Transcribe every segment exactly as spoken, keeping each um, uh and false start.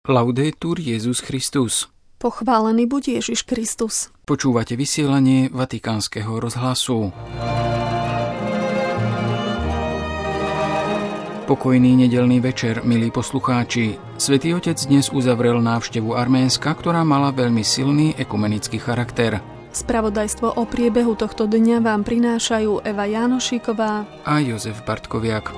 Laudetur Jesus Christus. Pochválený buď Ježiš Kristus. Počúvate vysielanie Vatikánskeho rozhlasu. Pokojný nedeľný večer, milí poslucháči. Svätý Otec dnes uzavrel návštevu Arménska, ktorá mala veľmi silný ekumenický charakter. Spravodajstvo o priebehu tohto dňa vám prinášajú Eva Jánošíková a Jozef Bartkoviak.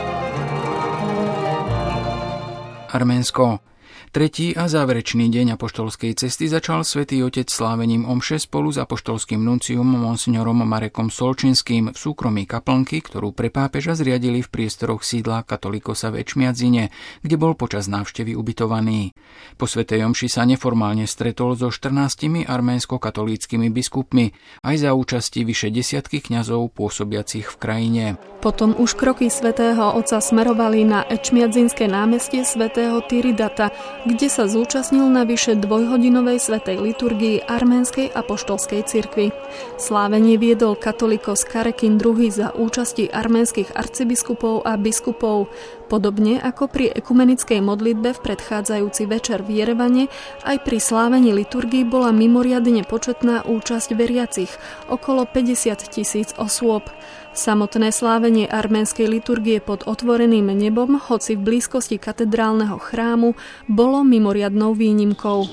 Arménsko. Tretí a záverečný deň apoštolskej cesty začal Svätý Otec slávením omše spolu s apoštolským nuncium monsignorom Marekom Solčinským v súkromí kaplnky, ktorú pre pápeža zriadili v priestoroch sídla Katolikosa v Ečmiadzine, kde bol počas návštevy ubytovaný. Po svätej omši sa neformálne stretol so štrnástimi arménsko-katolíckymi biskupmi, aj za účasti vyše desiatky kňazov pôsobiacich v krajine. Potom už kroky svätého Otca smerovali na Ečmiadzinské námestie svätého Tiridata, kde sa zúčastnil na vyše dvojhodinovej svätej liturgii Arménskej apoštolskej cirkvi. Slávenie viedol katolikos Karekin druhý za účasti arménskych arcibiskupov a biskupov. Podobne ako pri ekumenickej modlitbe v predchádzajúci večer v Jerevane, aj pri slávení liturgii bola mimoriadne početná účasť veriacich, okolo päťdesiat tisíc osôb. Samotné slávenie arménskej liturgie pod otvoreným nebom, hoci v blízkosti katedrálneho chrámu, bolo mimoriadnou výnimkou.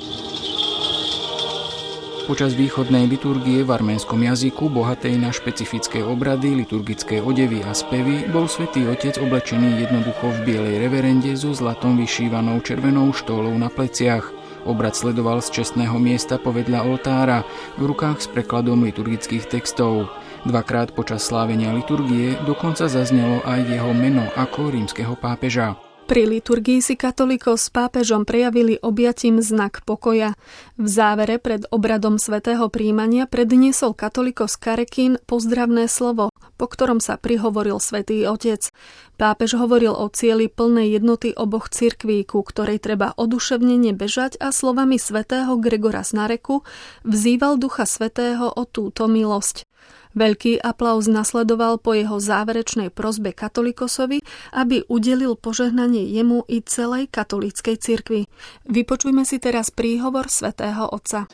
Počas východnej liturgie v arménskom jazyku, bohatej na špecifické obrady, liturgické odevy a spevy, bol Svätý Otec oblečený jednoducho v bielej reverende so zlatom vyšívanou červenou štólou na pleciach. Obrad sledoval z čestného miesta povedľa oltára, v rukách s prekladom liturgických textov. Dvakrát počas slávenia liturgie dokonca zaznelo aj jeho meno ako rímskeho pápeža. Pri liturgii si katolíkov s pápežom prejavili objatím znak pokoja. V závere pred obradom svätého prijímania predniesol katolíkos Karekin pozdravné slovo, po ktorom sa prihovoril Svätý Otec. Pápež hovoril o cieli plnej jednoty oboch cirkví, ku ktorej treba oduševnene bežať, a slovami svätého Gregora z Nareku vzýval Ducha Svätého o túto milosť. Veľký aplauz nasledoval po jeho záverečnej prosbe katolikosovi, aby udelil požehnanie jemu i celej katolíckej cirkvi. Vypočujme si teraz príhovor svätého Otca.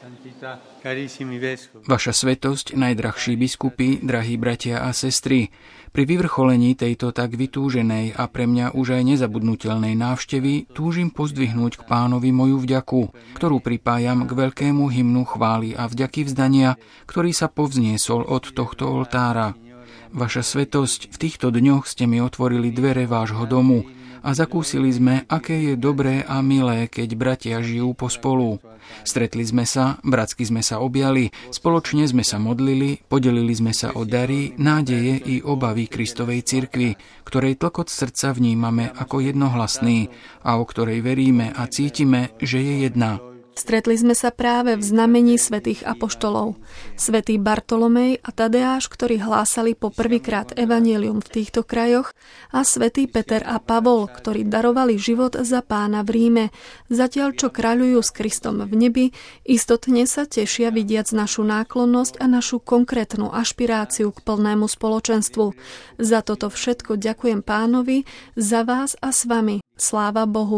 Vaša svätosť, najdrahší biskupy, drahí bratia a sestry, pri vyvrcholení tejto tak vytúženej a pre mňa už aj nezabudnutelnej návštevy túžim pozdvihnúť k Pánovi moju vďaku, ktorú pripájam k veľkému hymnu chvály a vďaky vzdania, ktorý sa povzniesol od tohto oltára. Vaša svätosť, v týchto dňoch ste mi otvorili dvere vášho domu a zakúsili sme, aké je dobré a milé, keď bratia žijú pospolu. Stretli sme sa, bratsky sme sa objali, spoločne sme sa modlili, podelili sme sa o dary, nádeje i obavy Kristovej cirkvi, ktorej tlkot srdca vnímame ako jednohlasný a o ktorej veríme a cítime, že je jedna. Stretli sme sa práve v znamení svätých apoštolov. Svätý Bartolomej a Tadeáš, ktorí hlásali po prvýkrát evanjelium v týchto krajoch, a svätý Peter a Pavol, ktorí darovali život za Pána v Ríme, zatiaľ čo kráľujú s Kristom v nebi, istotne sa tešia vidiac našu náklonnosť a našu konkrétnu ašpiráciu k plnému spoločenstvu. Za toto všetko ďakujem Pánovi, za vás a s vami. Sláva Bohu.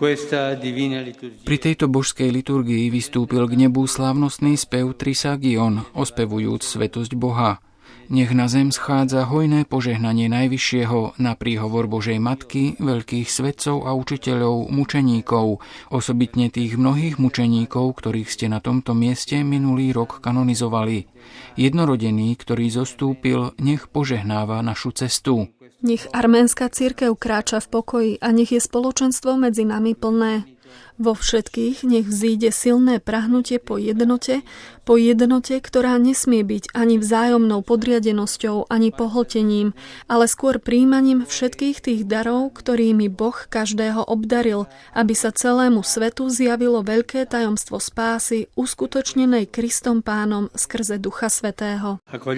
Pri tejto božskej liturgii vystúpil k nebu slávnostný spev Trisagion, ospevujúc svätosť Boha. Nech na zem schádza hojné požehnanie Najvyššieho na príhovor Božej Matky, veľkých svätcov a učiteľov, mučeníkov, osobitne tých mnohých mučeníkov, ktorých ste na tomto mieste minulý rok kanonizovali. Jednorodený, ktorý zostúpil, nech požehnáva našu cestu. Nech arménska cirkev kráča v pokoji a nech je spoločenstvo medzi nami plné. Vo všetkých nech vzíde silné prahnutie po jednote, po jednote, ktorá nesmie byť ani vzájomnou podriadenosťou, ani pohltením, ale skôr príjmaním všetkých tých darov, ktorými Boh každého obdaril, aby sa celému svetu zjavilo veľké tajomstvo spásy, uskutočnenej Kristom Pánom skrze Ducha Svätého.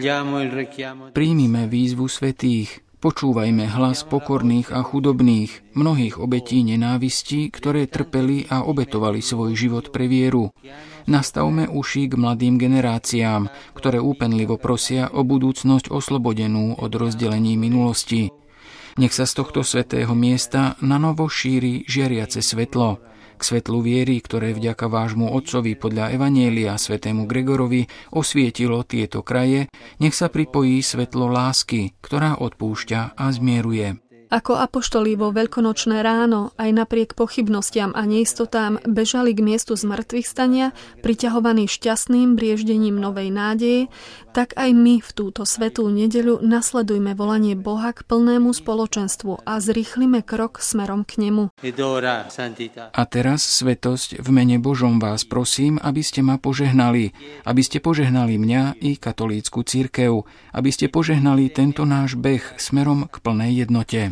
Príjmime výzvu svätých. Počúvajme hlas pokorných a chudobných, mnohých obetí nenávistí, ktoré trpeli a obetovali svoj život pre vieru. Nastavme uši k mladým generáciám, ktoré úpenlivo prosia o budúcnosť oslobodenú od rozdelení minulosti. Nech sa z tohto svätého miesta nanovo šíri žiariace svetlo. k svetlu viery, ktoré vďaka vášmu otcovi podľa Evanjelia svätému Gregorovi osvietilo tieto kraje, nech sa pripojí svetlo lásky, ktorá odpúšťa a zmieruje. Ako apoštoli vo veľkonočné ráno, aj napriek pochybnostiam a neistotám bežali k miestu zmrtvých stania, priťahovaní šťastným brieždením novej nádeje, tak aj my v túto svätú nedeľu nasledujme volanie Boha k plnému spoločenstvu a zrýchlime krok smerom k nemu. A teraz, svätosť, v mene Božom vás prosím, aby ste ma požehnali, aby ste požehnali mňa i katolícku cirkev, aby ste požehnali tento náš beh smerom k plnej jednote.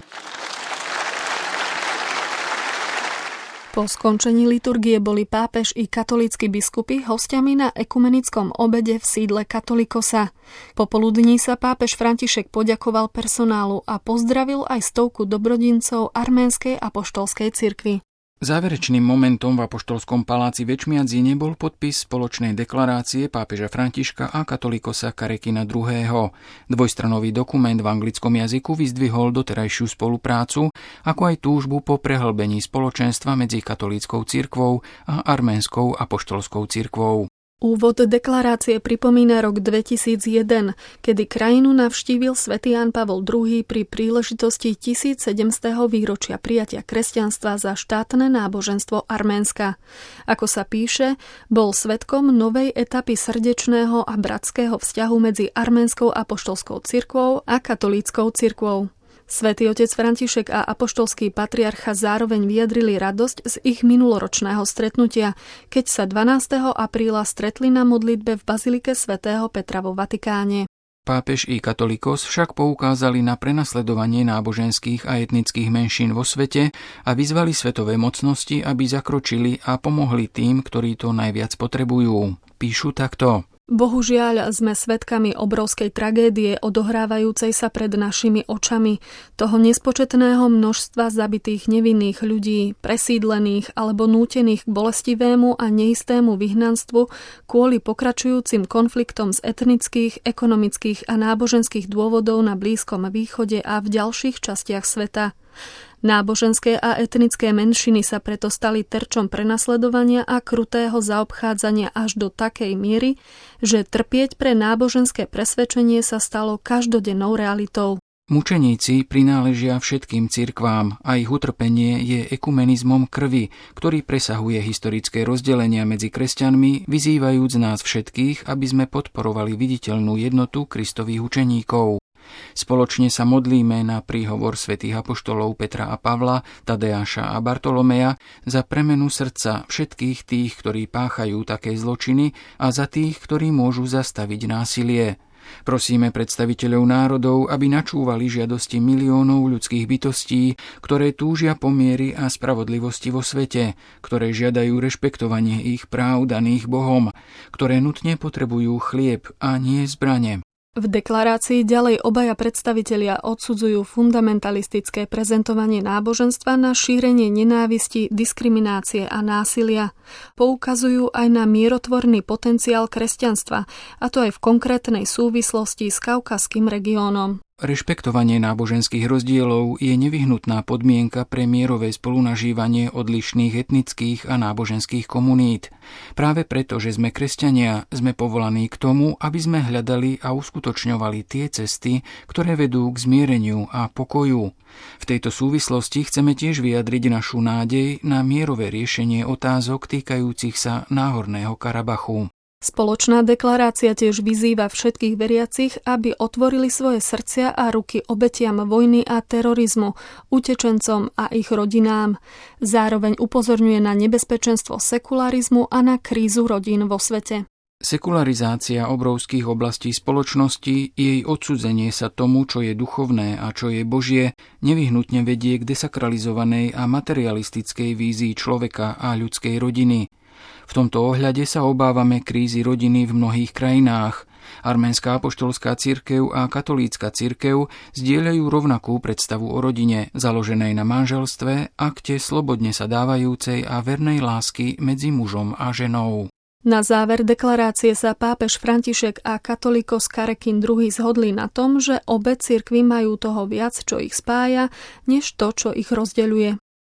Po skončení liturgie boli pápež i katolícki biskupy hostiami na ekumenickom obede v sídle Katolikosa. Popoludní sa pápež František poďakoval personálu a pozdravil aj stovku dobrodincov Arménskej apoštolskej cirkvi. Záverečným momentom v apoštolskom paláci v Ečmiadzine bol podpis spoločnej deklarácie pápeža Františka a katolikosa Karekina druhého. Dvojstranový dokument v anglickom jazyku vyzdvihol doterajšiu spoluprácu, ako aj túžbu po prehlbení spoločenstva medzi katolíckou cirkvou a arménskou apoštolskou cirkvou. Úvod deklarácie pripomína rok dvetisícjeden, kedy krajinu navštívil svätý Ján Pavol druhý. pri príležitosti tisícsedemstého výročia prijatia kresťanstva za štátne náboženstvo Arménska. Ako sa píše, bol svedkom novej etapy srdečného a bratského vzťahu medzi arménskou apoštolskou cirkvou a katolíckou cirkvou. Svätý otec František a apoštolský patriarcha zároveň vyjadrili radosť z ich minuloročného stretnutia, keď sa dvanásteho apríla stretli na modlitbe v bazilike svätého Petra vo Vatikáne. Pápež i katolíkos však poukázali na prenasledovanie náboženských a etnických menšín vo svete a vyzvali svetové mocnosti, aby zakročili a pomohli tým, ktorí to najviac potrebujú. Píšu takto. Bohužiaľ sme svedkami obrovskej tragédie odohrávajúcej sa pred našimi očami, toho nespočetného množstva zabitých nevinných ľudí, presídlených alebo nútených k bolestivému a neistému vyhnanstvu kvôli pokračujúcim konfliktom z etnických, ekonomických a náboženských dôvodov na Blízkom východe a v ďalších častiach sveta. Náboženské a etnické menšiny sa preto stali terčom prenasledovania a krutého zaobchádzania až do takej miery, že trpieť pre náboženské presvedčenie sa stalo každodennou realitou. Mučeníci prináležia všetkým cirkvám a ich utrpenie je ekumenizmom krvi, ktorý presahuje historické rozdelenia medzi kresťanmi, vyzývajúc nás všetkých, aby sme podporovali viditeľnú jednotu Kristových učeníkov. Spoločne sa modlíme na príhovor svätých apoštolov Petra a Pavla, Tadeáša a Bartolomeja za premenu srdca všetkých tých, ktorí páchajú také zločiny a za tých, ktorí môžu zastaviť násilie. Prosíme predstaviteľov národov, aby načúvali žiadosti miliónov ľudských bytostí, ktoré túžia po miery a spravodlivosti vo svete, ktoré žiadajú rešpektovanie ich práv daných Bohom, ktoré nutne potrebujú chlieb a nie zbrane. V deklarácii ďalej obaja predstavitelia odsudzujú fundamentalistické prezentovanie náboženstva na šírenie nenávisti, diskriminácie a násilia. Poukazujú aj na mierotvorný potenciál kresťanstva, a to aj v konkrétnej súvislosti s kaukazským regiónom. Rešpektovanie náboženských rozdielov je nevyhnutná podmienka pre mierové spolunažívanie odlišných etnických a náboženských komunít. Práve preto, že sme kresťania, sme povolaní k tomu, aby sme hľadali a uskutočňovali tie cesty, ktoré vedú k zmiereniu a pokoju. V tejto súvislosti chceme tiež vyjadriť našu nádej na mierové riešenie otázok týkajúcich sa Náhorného Karabachu. Spoločná deklarácia tiež vyzýva všetkých veriacich, aby otvorili svoje srdcia a ruky obetiam vojny a terorizmu, utečencom a ich rodinám. Zároveň upozorňuje na nebezpečenstvo sekularizmu a na krízu rodín vo svete. Sekularizácia obrovských oblastí spoločnosti, jej odsudzenie sa tomu, čo je duchovné a čo je Božie, nevyhnutne vedie k desakralizovanej a materialistickej vízii človeka a ľudskej rodiny. V tomto ohľade sa obávame krízy rodiny v mnohých krajinách. Arménska apoštolská cirkev a katolícka cirkev zdieľajú rovnakú predstavu o rodine, založenej na manželstve, akte slobodne sa dávajúcej a vernej lásky medzi mužom a ženou. Na záver deklarácie sa pápež František a katolíkos Karekin druhý. zhodli na tom, že obe cirkvi majú toho viac, čo ich spája, než to, čo ich rozdeľuje.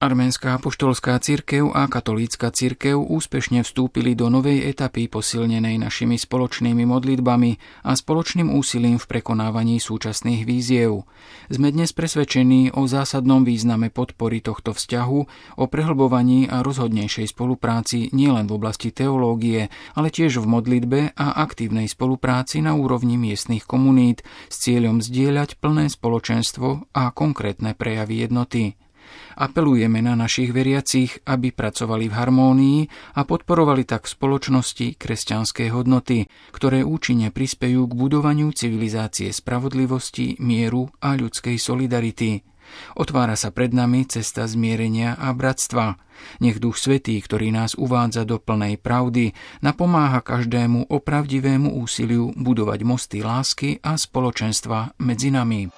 Arménska apoštolská cirkev a katolícka cirkev úspešne vstúpili do novej etapy posilnenej našimi spoločnými modlitbami a spoločným úsilím v prekonávaní súčasných víziev. Sme dnes presvedčení o zásadnom význame podpory tohto vzťahu, o prehlbovaní a rozhodnejšej spolupráci nielen v oblasti teológie, ale tiež v modlitbe a aktívnej spolupráci na úrovni miestnych komunít s cieľom zdieľať plné spoločenstvo a konkrétne prejavy jednoty. Apelujeme na našich veriacich, aby pracovali v harmónii a podporovali tak v spoločnosti kresťanské hodnoty, ktoré účinne prispejú k budovaniu civilizácie spravodlivosti, mieru a ľudskej solidarity. Otvára sa pred nami cesta zmierenia a bratstva. Nech Duch Svätý, ktorý nás uvádza do plnej pravdy, napomáha každému opravdivému úsiliu budovať mosty lásky a spoločenstva medzi nami.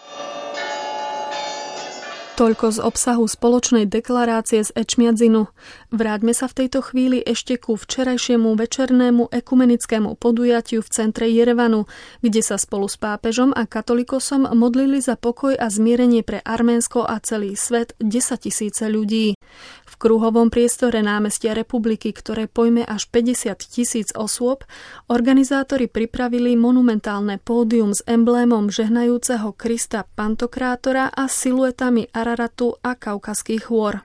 Toľko z obsahu spoločnej deklarácie z Ečmiadzinu. Vráťme sa v tejto chvíli ešte ku včerajšiemu večernému ekumenickému podujatiu v centre Jerevanu, kde sa spolu s pápežom a katolikosom modlili za pokoj a zmierenie pre Arménsko a celý svet desaťtisíce ľudí. V kruhovom priestore námestia Republiky, ktoré pojme až päťdesiat tisíc osôb, organizátori pripravili monumentálne pódium s emblémom žehnajúceho Krista Pantokrátora a siluetami Araratu a Kaukazských hôr.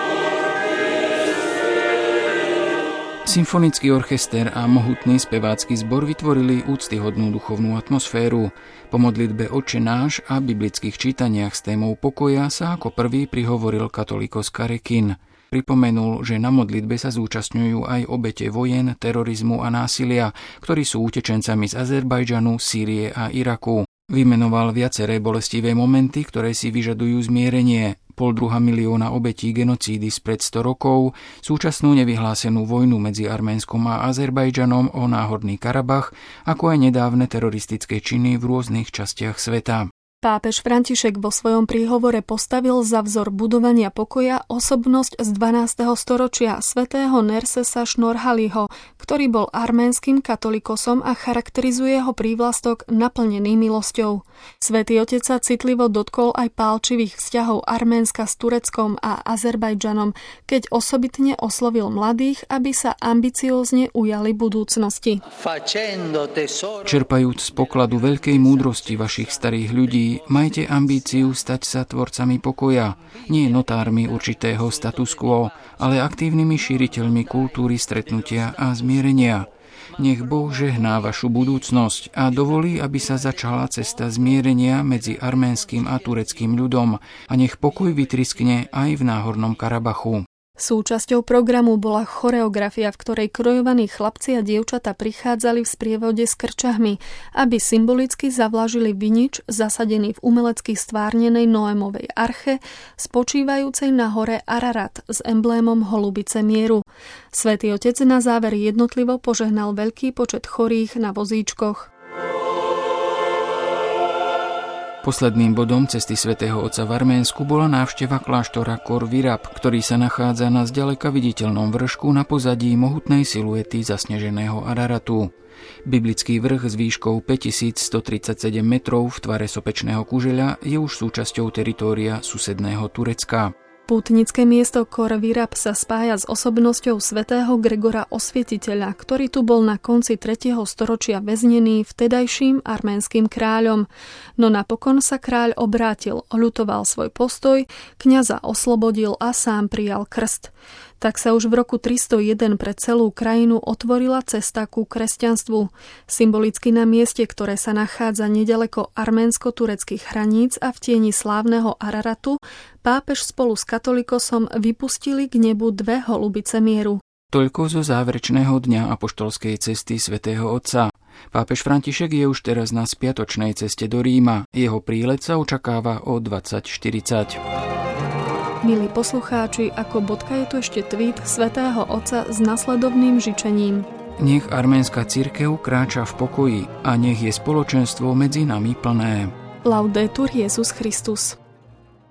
Symfonický orchester a mohutný spevácky zbor vytvorili úctyhodnú duchovnú atmosféru. Po modlitbe Otče náš a biblických čítaniach s témou pokoja sa ako prvý prihovoril katolíkos Karekin. Pripomenul, že na modlitbe sa zúčastňujú aj obete vojen, terorizmu a násilia, ktorí sú utečencami z Azerbajdžanu, Sýrie a Iraku. Vymenoval viaceré bolestivé momenty, ktoré si vyžadujú zmierenie. Pol druha milióna obetí genocídy spred sto rokov, súčasnú nevyhlásenú vojnu medzi Arménskom a Azerbajdžanom o Náhorný Karabach, ako aj nedávne teroristické činy v rôznych častiach sveta. Pápež František vo svojom príhovore postavil za vzor budovania pokoja osobnosť z dvanásteho storočia svätého Nersesa Šnorhaliho, ktorý bol arménskym katolikosom a charakterizuje ho prívlastok naplnený milosťou. Svätý Otec sa citlivo dotkol aj pálčivých vzťahov Arménska s Tureckom a Azerbajdžanom, keď osobitne oslovil mladých, aby sa ambiciózne ujali budúcnosti. Čerpajúc z pokladu veľkej múdrosti vašich starých ľudí, majte ambíciu stať sa tvorcami pokoja, nie notármi určitého status quo, ale aktívnymi šíriteľmi kultúry stretnutia a zmierenia. Nech Boh žehná vašu budúcnosť a dovolí, aby sa začala cesta zmierenia medzi arménskym a tureckým ľudom a nech pokoj vytriskne aj v Náhornom Karabachu. Súčasťou programu bola choreografia, v ktorej krojovaní chlapci a dievčata prichádzali v sprievode s krčahmi, aby symbolicky zavlažili vinič zasadený v umelecky stvárnenej Noémovej arche, spočívajúcej na hore Ararat s emblémom holubice mieru. Svätý Otec na záver jednotlivo požehnal veľký počet chorých na vozíčkoch. Posledným bodom cesty svätého Otca v Arménsku bola návšteva kláštora Kor Virab, ktorý sa nachádza na zďaleka viditeľnom vršku na pozadí mohutnej siluety zasneženého Araratu. Biblický vrch s výškou päťtisícstotridsaťsedem metrov v tvare sopečného kužeľa je už súčasťou teritória susedného Turecka. Pútnické miesto Kor Virab sa spája s osobnosťou svätého Gregora Osvietiteľa, ktorý tu bol na konci tretieho storočia väznený vtedajším arménskym kráľom. No napokon sa kráľ obrátil, oľutoval svoj postoj, kňaza oslobodil a sám prijal krst. Tak sa už v roku tristojeden pre celú krajinu otvorila cesta ku kresťanstvu. Symbolicky na mieste, ktoré sa nachádza nedaleko arménsko-tureckých hraníc a v tieni slávneho Araratu, pápež spolu s katolikosom vypustili k nebu dve holubice mieru. Toľko zo záverečného dňa apoštolskej cesty svätého Otca. Pápež František je už teraz na spiatočnej ceste do Ríma. Jeho prílet sa očakáva o dvadsať štyridsať. Milí poslucháči, ako bodka je tu ešte tweet svätého Otca s nasledovným žičením. Nech arménska cirkev kráča v pokoji a nech je spoločenstvo medzi nami plné. Laudetur Jesus Christus.